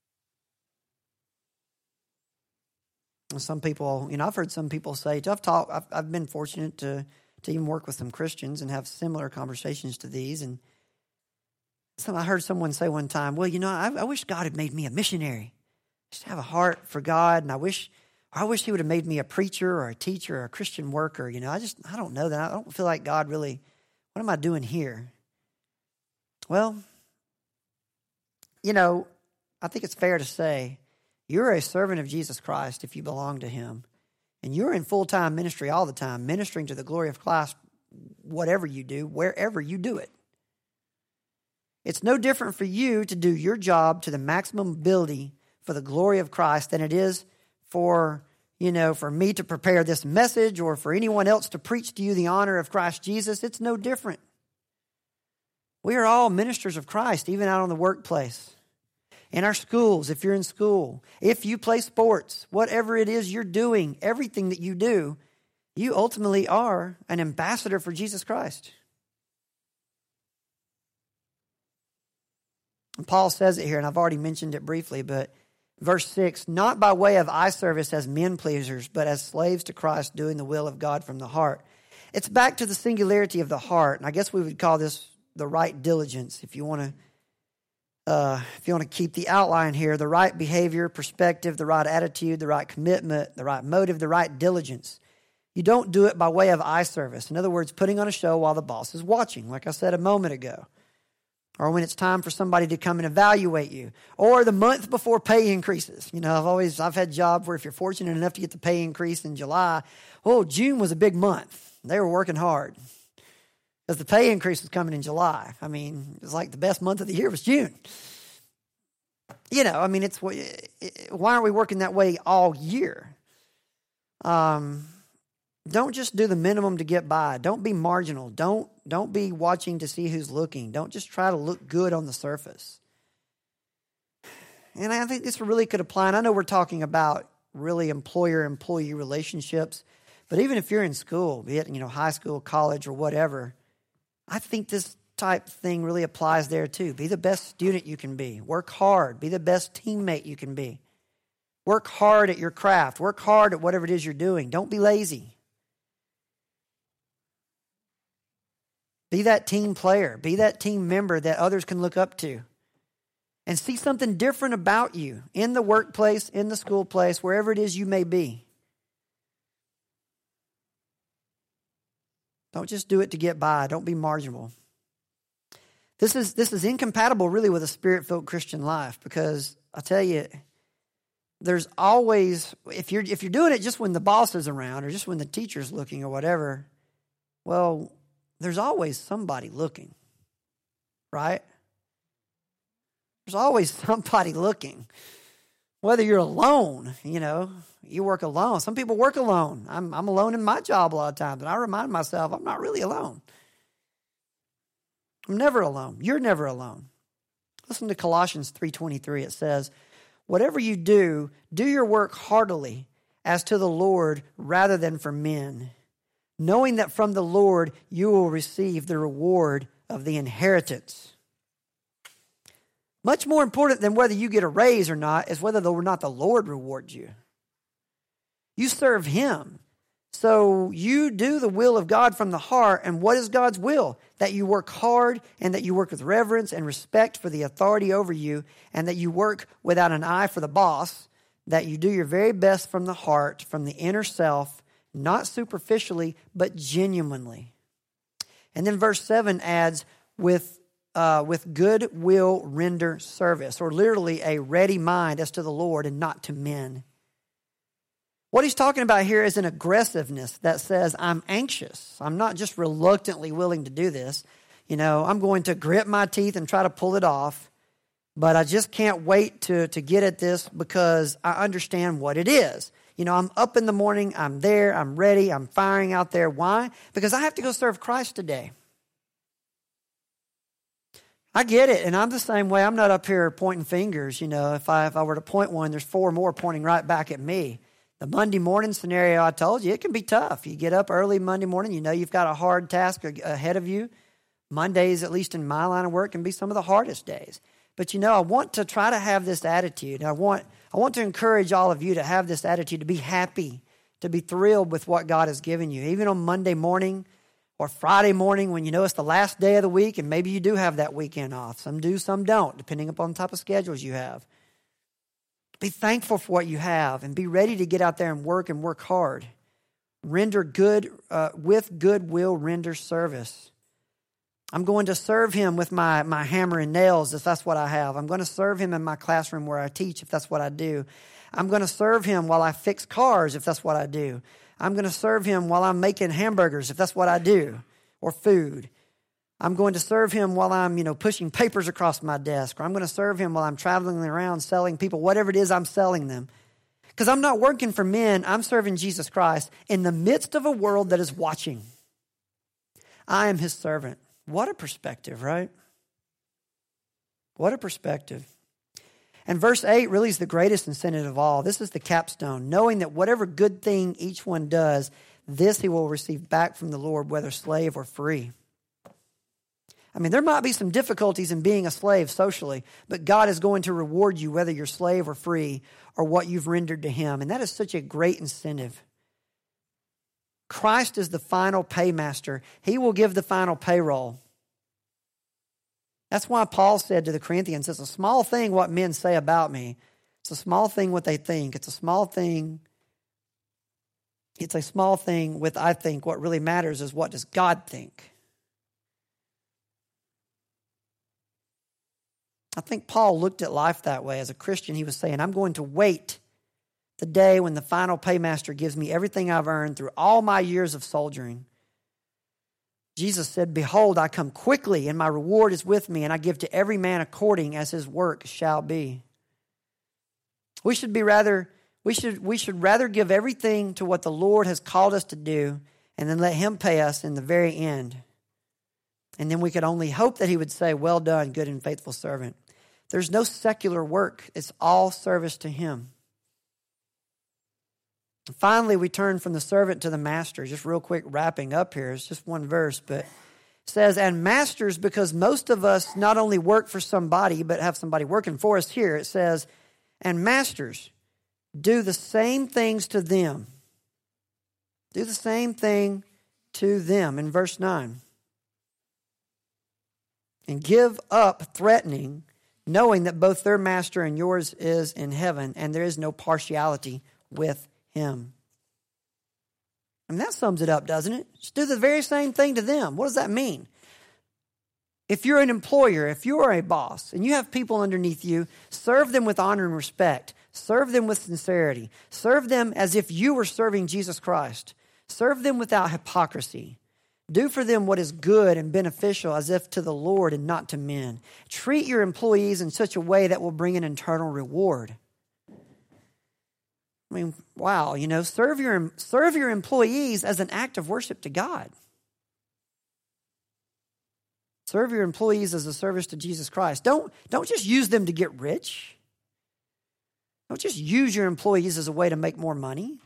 And some people, you know, I've heard some people say, I've been fortunate to even work with some Christians and have similar conversations to these. And I heard someone say one time, well, you know, I wish God had made me a missionary. Just have a heart for God, and I wish he would have made me a preacher or a teacher or a Christian worker. You know, I don't know that. I don't feel like God really, what am I doing here? Well, you know, I think it's fair to say you're a servant of Jesus Christ if you belong to him. And you're in full-time ministry all the time, ministering to the glory of Christ, whatever you do, wherever you do it. It's no different for you to do your job to the maximum ability for the glory of Christ than it is for me to prepare this message or for anyone else to preach to you the honor of Christ Jesus. It's no different. We are all ministers of Christ, even out on the workplace. In our schools, if you're in school, if you play sports, whatever it is you're doing, everything that you do, you ultimately are an ambassador for Jesus Christ. And Paul says it here, and I've already mentioned it briefly, but verse 6, not by way of eye service as men pleasers, but as slaves to Christ, doing the will of God from the heart. It's back to the singularity of the heart, and I guess we would call this the right diligence, if you want to keep the outline here, the right behavior, perspective, the right attitude, the right commitment, the right motive, the right diligence. You don't do it by way of eye service. In other words, putting on a show while the boss is watching, like I said a moment ago. or when it's time for somebody to come and evaluate you, or the month before pay increases. You know, I've had jobs where if you're fortunate enough to get the pay increase in July, June was a big month. They were working hard because the pay increase was coming in July. I mean, it was like the best month of the year was June. You know, I mean, why aren't we working that way all year? Don't just do the minimum to get by. Don't be marginal. Don't be watching to see who's looking. Don't just try to look good on the surface. And I think this really could apply. And I know we're talking about really employer-employee relationships, but even if you're in school, be it, high school, college, or whatever, I think this type thing really applies there too. Be the best student you can be. Work hard. Be the best teammate you can be. Work hard at your craft. Work hard at whatever it is you're doing. Don't be lazy. Be that team player. Be that team member that others can look up to. And see something different about you in the workplace, in the school place, wherever it is you may be. Don't just do it to get by. Don't be marginal. This is incompatible really with a spirit-filled Christian life, because I tell you, there's always, if you're doing it just when the boss is around or just when the teacher's looking or whatever, well, there's always somebody looking, right? There's always somebody looking. Whether you're alone, you work alone. Some people work alone. I'm alone in my job a lot of times, and I remind myself I'm not really alone. I'm never alone. You're never alone. Listen to Colossians 3:23. It says, "Whatever you do, do your work heartily as to the Lord rather than for men, knowing that from the Lord you will receive the reward of the inheritance." Much more important than whether you get a raise or not is whether or not the Lord rewards you. You serve Him. So you do the will of God from the heart. And what is God's will? That you work hard and that you work with reverence and respect for the authority over you, and that you work without an eye for the boss, that you do your very best from the heart, from the inner self, not superficially, but genuinely. And then verse 7 adds, with good will render service, or literally a ready mind as to the Lord and not to men. What he's talking about here is an aggressiveness that says, I'm anxious. I'm not just reluctantly willing to do this. I'm going to grit my teeth and try to pull it off, but I just can't wait to get at this because I understand what it is. I'm up in the morning, I'm there, I'm ready, I'm firing out there. Why? Because I have to go serve Christ today. I get it, and I'm the same way. I'm not up here pointing fingers. If I were to point one, there's 4 more pointing right back at me. The Monday morning scenario I told you, it can be tough. You get up early Monday morning, you've got a hard task ahead of you. Mondays, at least in my line of work, can be some of the hardest days. But I want to try to have this attitude. I want to encourage all of you to have this attitude, to be happy, to be thrilled with what God has given you. Even on Monday morning or Friday morning when it's the last day of the week, and maybe you do have that weekend off. Some do, some don't, depending upon the type of schedules you have. Be thankful for what you have and be ready to get out there and work hard. Render good, with good will render service. I'm going to serve Him with my hammer and nails if that's what I have. I'm going to serve Him in my classroom where I teach if that's what I do. I'm going to serve Him while I fix cars if that's what I do. I'm going to serve Him while I'm making hamburgers if that's what I do, or food. I'm going to serve Him while I'm, pushing papers across my desk, or I'm going to serve Him while I'm traveling around selling people, whatever it is I'm selling them. Because I'm not working for men, I'm serving Jesus Christ in the midst of a world that is watching. I am His servant. What a perspective, right? What a perspective. And verse 8 really is the greatest incentive of all. This is the capstone, knowing that whatever good thing each one does, this he will receive back from the Lord, whether slave or free. I mean, there might be some difficulties in being a slave socially, but God is going to reward you whether you're slave or free or what you've rendered to Him. And that is such a great incentive. Christ is the final paymaster. He will give the final payroll. That's why Paul said to the Corinthians, it's a small thing what men say about me. It's a small thing what they think. It's a small thing. It's a small thing with I think. What really matters is what does God think? I think Paul looked at life that way. As a Christian, he was saying, I'm going to wait the day when the final paymaster gives me everything I've earned through all my years of soldiering. Jesus said, behold, I come quickly, and my reward is with me, and I give to every man according as his work shall be. We should rather give everything to what the Lord has called us to do, and then let him pay us in the very end. And then we could only hope that he would say, well done, good and faithful servant. There's no secular work. It's all service to him. Finally, we turn from the servant to the master. Just real quick, wrapping up here. It's just one verse, but it says, and masters, because most of us not only work for somebody, but have somebody working for us here. It says, and masters, do the same things to them. Do the same thing to them in verse 9. And give up threatening, knowing that both their master and yours is in heaven, and there is no partiality with him. And that sums it up, doesn't it? Just do the very same thing to them. What does that mean? If you're an employer, if you are a boss, and you have people underneath you, serve them with honor and respect. Serve them with sincerity. Serve them as if you were serving Jesus Christ. Serve them without hypocrisy. Do for them what is good and beneficial as if to the Lord and not to men. Treat your employees in such a way that will bring an eternal reward. I mean, wow, serve your employees as an act of worship to God. Serve your employees as a service to Jesus Christ. Don't just use them to get rich. Don't just use your employees as a way to make more money.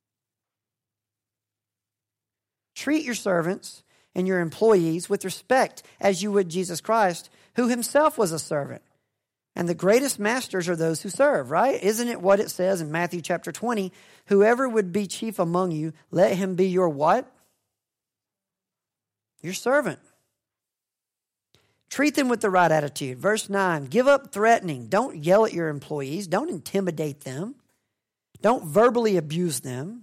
Treat your servants and your employees with respect as you would Jesus Christ, who himself was a servant. And the greatest masters are those who serve, right? Isn't it what it says in Matthew chapter 20? Whoever would be chief among you, let him be your what? Your servant. Treat them with the right attitude. Verse 9, give up threatening. Don't yell at your employees. Don't intimidate them. Don't verbally abuse them.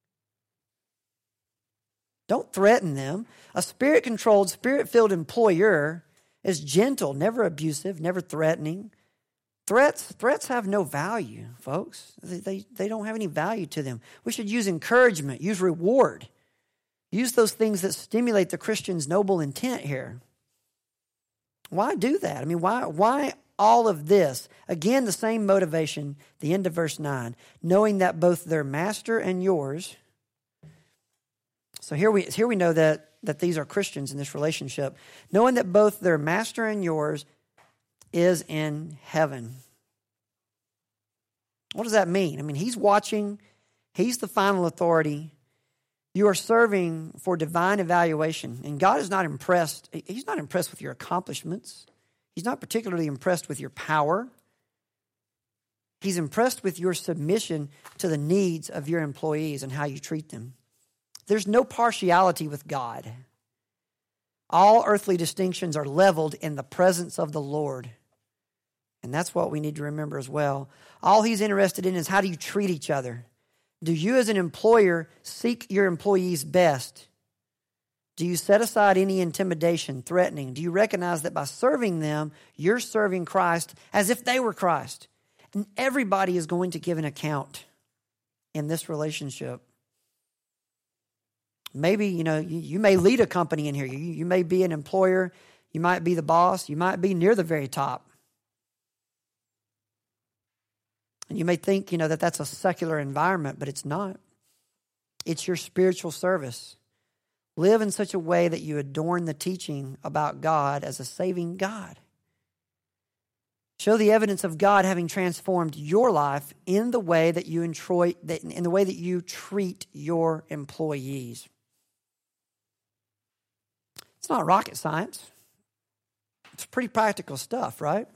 Don't threaten them. A spirit-controlled, spirit-filled employer is gentle, never abusive, never threatening. Threats have no value, folks. They don't have any value to them. We should use encouragement, use reward. Use those things that stimulate the Christian's noble intent here. Why do that? I mean, why all of this? Again, the same motivation, the end of verse 9. Knowing that both their master and yours. So here we know that these are Christians in this relationship. Knowing that both their master and yours is in heaven. What does that mean? I mean, he's watching. He's the final authority. You are serving for divine evaluation. And God is not impressed. He's not impressed with your accomplishments. He's not particularly impressed with your power. He's impressed with your submission to the needs of your employees and how you treat them. There's no partiality with God. All earthly distinctions are leveled in the presence of the Lord. And that's what we need to remember as well. All he's interested in is how do you treat each other? Do you as an employer seek your employees' best? Do you set aside any intimidation, threatening? Do you recognize that by serving them, you're serving Christ as if they were Christ? And everybody is going to give an account in this relationship. Maybe, you may lead a company in here. You may be an employer. You might be the boss. You might be near the very top. And you may think, that that's a secular environment, but it's not. It's your spiritual service. Live in such a way that you adorn the teaching about God as a saving God. Show the evidence of God having transformed your life in the way that you treat your employees. It's not rocket science. It's pretty practical stuff, right?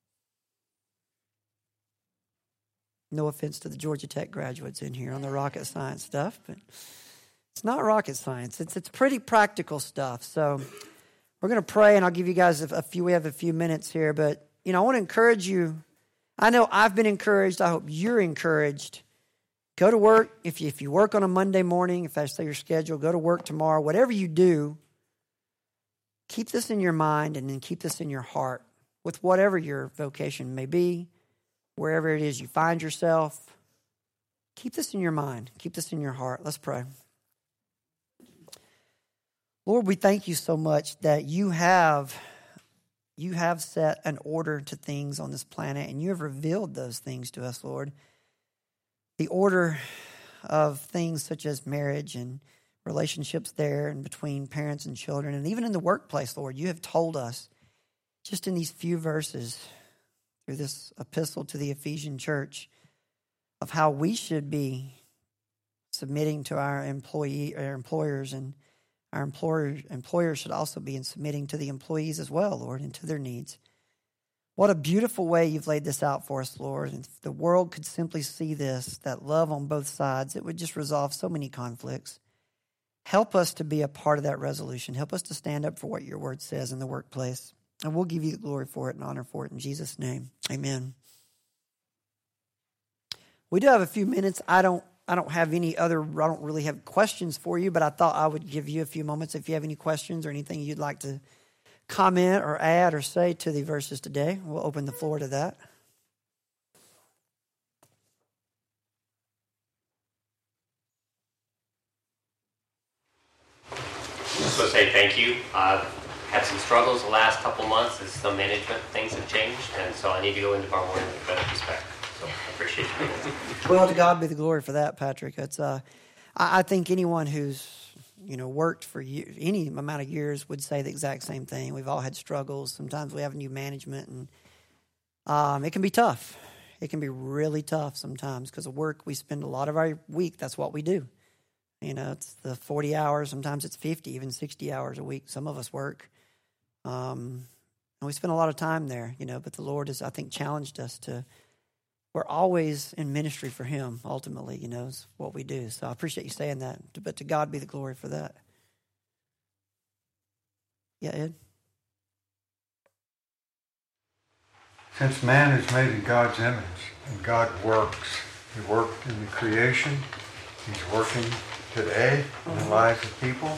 No offense to the Georgia Tech graduates in here on the rocket science stuff, but it's not rocket science. It's pretty practical stuff. So we're going to pray, and I'll give you guys we have a few minutes here, but I want to encourage you. I know I've been encouraged. I hope you're encouraged. Go to work. If you work on a Monday morning, if that's your schedule, go to work tomorrow. Whatever you do, keep this in your mind and then keep this in your heart. with whatever your vocation may be, wherever it is you find yourself. Keep this in your mind. Keep this in your heart. Let's pray. Lord, we thank you so much that you have set an order to things on this planet, and you have revealed those things to us, Lord. The order of things such as marriage and relationships there and between parents and children, and even in the workplace, Lord, you have told us just in these few verses through this epistle to the Ephesian church of how we should be submitting to our employers, and our employers should also be in submitting to the employees as well, Lord, and to their needs. What a beautiful way you've laid this out for us, Lord. And if the world could simply see this, that love on both sides, it would just resolve so many conflicts. Help us to be a part of that resolution. Help us to stand up for what your word says in the workplace. And we'll give you the glory for it and honor for it in Jesus' name. Amen. We do have a few minutes. I don't really have questions for you, but I thought I would give you a few moments if you have any questions or anything you'd like to comment or add or say to the verses today. We'll open the floor to that. Just want to say thank you. I've had some struggles the last couple months as some management things have changed, and so I need to go into tomorrow morning with better respect. So I appreciate you being here. Well, to God be the glory for that, Patrick. It's I think anyone who's worked for any amount of years would say the exact same thing. We've all had struggles. Sometimes we have new management, and it can be tough. It can be really tough sometimes because of work. We spend a lot of our week. That's what we do. It's the 40 hours. Sometimes it's 50, even 60 hours a week. Some of us work. And we spend a lot of time there, but the Lord has, I think, challenged us to, we're always in ministry for Him, ultimately, is what we do. So I appreciate you saying that, but to God be the glory for that. Yeah, Ed? Since man is made in God's image and God works, He worked in the creation, He's working today in the lives of people.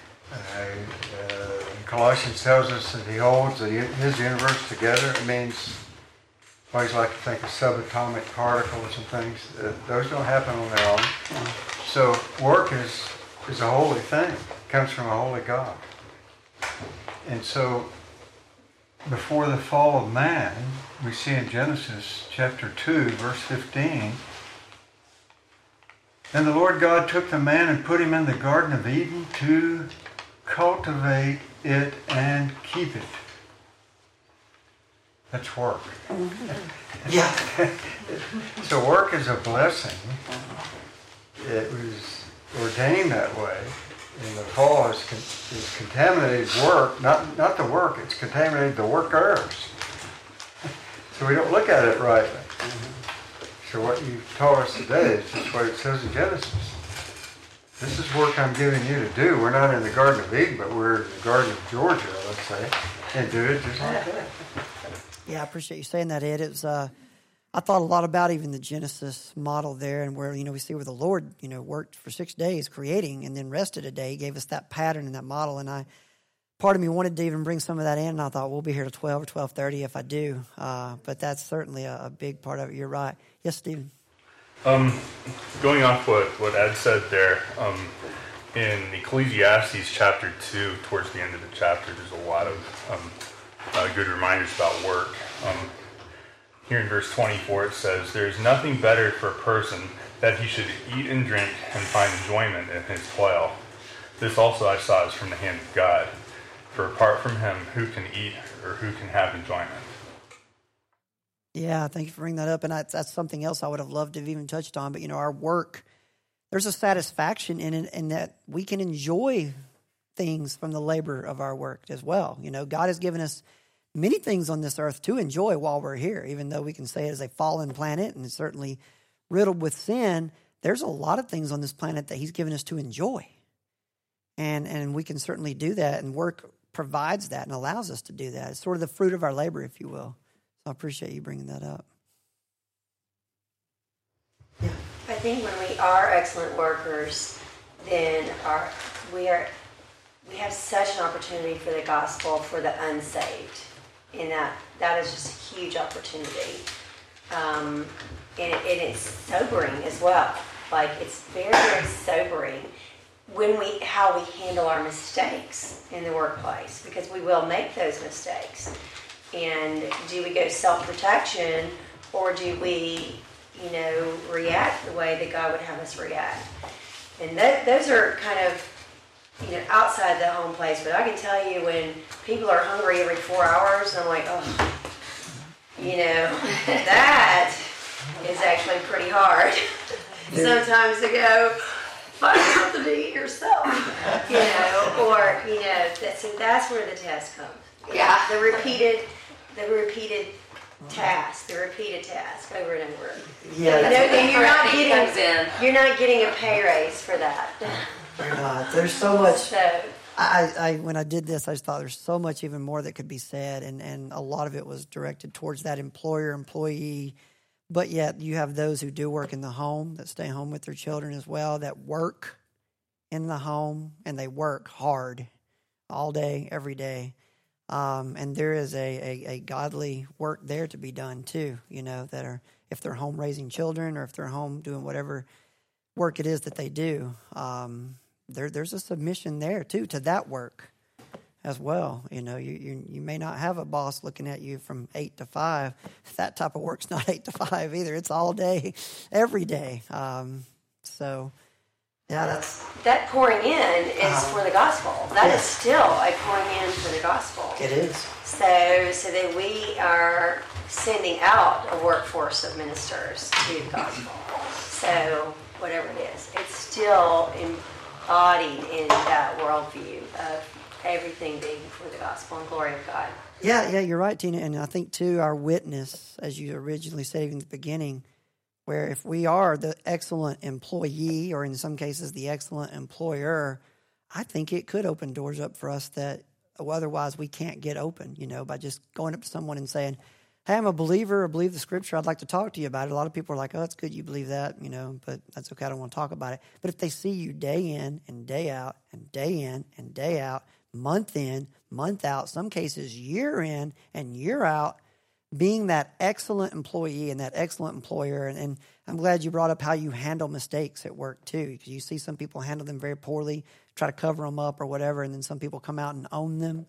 Colossians tells us that He holds His universe together. It means, I always like to think of subatomic particles and things. Those don't happen on their own. So work is a holy thing. It comes from a holy God. And so before the fall of man, we see in Genesis chapter 2, verse 15, "And the Lord God took the man and put him in the Garden of Eden to cultivate it and keep it." That's work. Yeah. So work is a blessing. It was ordained that way. And the fall is contaminated work, not the work, it's contaminated the workers. So we don't look at it rightly. So what you've taught us today is just what it says in Genesis. This is work I'm giving you to do. We're not in the Garden of Eden, but we're in the Garden of Georgia, let's say, and do it just like that. Yeah, I appreciate you saying that, Ed. It was, I thought a lot about even the Genesis model there, and where, we see where the Lord, worked for 6 days creating and then rested a day. He gave us that pattern and that model, and part of me wanted to even bring some of that in, and I thought, we'll be here till 12 or 12:30 if I do. But that's certainly a big part of it. You're right. Yes, Stephen? Going off what Ed said there, in Ecclesiastes chapter 2, towards the end of the chapter, there's a lot of good reminders about work. Here in verse 24 it says, "There is nothing better for a person that he should eat and drink and find enjoyment in his toil. This also I saw is from the hand of God. For apart from Him, who can eat or who can have enjoyment?" Yeah, thank you for bringing that up. And that's something else I would have loved to have even touched on. But, our work, there's a satisfaction in it, in that we can enjoy things from the labor of our work as well. God has given us many things on this earth to enjoy while we're here, even though we can say it is a fallen planet and it's certainly riddled with sin. There's a lot of things on this planet that He's given us to enjoy. And we can certainly do that, and work provides that and allows us to do that. It's sort of the fruit of our labor, if you will. So I appreciate you bringing that up. Yeah. I think when we are excellent workers, then we have such an opportunity for the gospel for the unsaved. and that is just a huge opportunity. And it's sobering as well. Like, it's very, very sobering how we handle our mistakes in the workplace, because we will make those mistakes. And do we go self-protection, or do we, react the way that God would have us react? And those are kind of, outside the home place. But I can tell you, when people are hungry every 4 hours, I'm like, oh, that is actually pretty hard. Sometimes to go, find something to eat yourself, or, that's where the test comes. Yeah. The repeated task over and over. Yeah, And you're not getting a pay raise for that. you're not. There's so much. So, I when I did this, I just thought there's so much even more that could be said, and a lot of it was directed towards that employee. But yet you have those who do work in the home, that stay home with their children as well, that work in the home, and they work hard all day, every day. And there is a godly work there to be done too, that are, if they're home raising children, or if they're home doing whatever work it is that they do, there's a submission there too to that work as well. You may not have a boss looking at you from 8 to 5. That type of work's not 8 to 5 either. It's all day, every day. So yeah, that pouring in is for the gospel. That is still a pouring in for the gospel. It is. So that we are sending out a workforce of ministers to the gospel. So whatever it is, it's still embodied in that worldview of everything being for the gospel and glory of God. Yeah, you're right, Tina. And I think, too, our witness, as you originally said in the beginning, where if we are the excellent employee, or in some cases the excellent employer, I think it could open doors up for us that otherwise we can't get open, by just going up to someone and saying, hey, I'm a believer, I believe the scripture, I'd like to talk to you about it. A lot of people are like, oh, that's good you believe that, but that's okay, I don't want to talk about it. But if they see you day in and day out and day in and day out, month in, month out, some cases year in and year out, being that excellent employee and that excellent employer. And I'm glad you brought up how you handle mistakes at work too, because you see some people handle them very poorly, try to cover them up or whatever, and then some people come out and own them.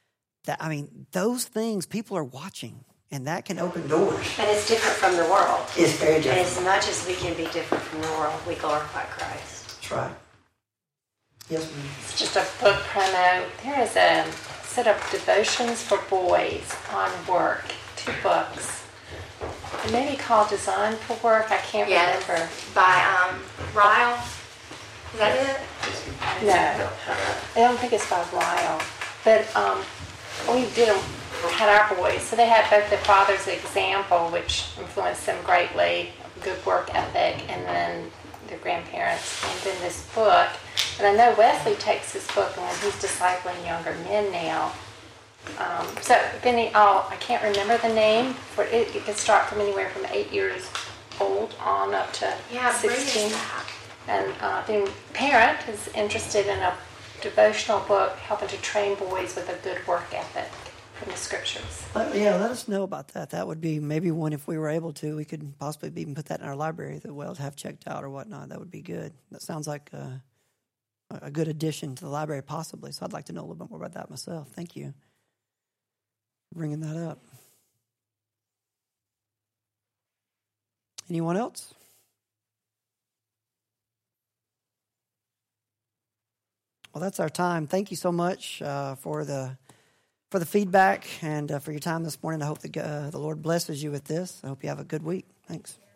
Those things, people are watching, and that can open doors. And it's different from the world. It's very different. And as much as we can be different from the world, we glorify Christ. That's right. Yes, ma'am. It's just a book promo. There is a set of devotions for boys on work. 2 books. It may be called Design for Work. I can't remember. By Ryle. Is that it? No, I don't think it's by Ryle. But we had our boys, so they had both their father's example, which influenced them greatly, good work ethic, and then their grandparents, and then this book. And I know Wesley takes this book when he's discipling younger men now. So I can't remember the name. For it can start from anywhere from 8 years old on up to 16. And then parent is interested in a devotional book helping to train boys with a good work ethic from the scriptures. Let us know about that. That would be maybe one, if we were able to, we could possibly even put that in our library that we'll have checked out or whatnot. That would be good. That sounds like a good addition to the library possibly. So I'd like to know a little bit more about that myself. Thank you for bringing that up. Anyone else? Well, that's our time. Thank you so much for the feedback and for your time this morning. I hope the Lord blesses you with this. I hope you have a good week. Thanks.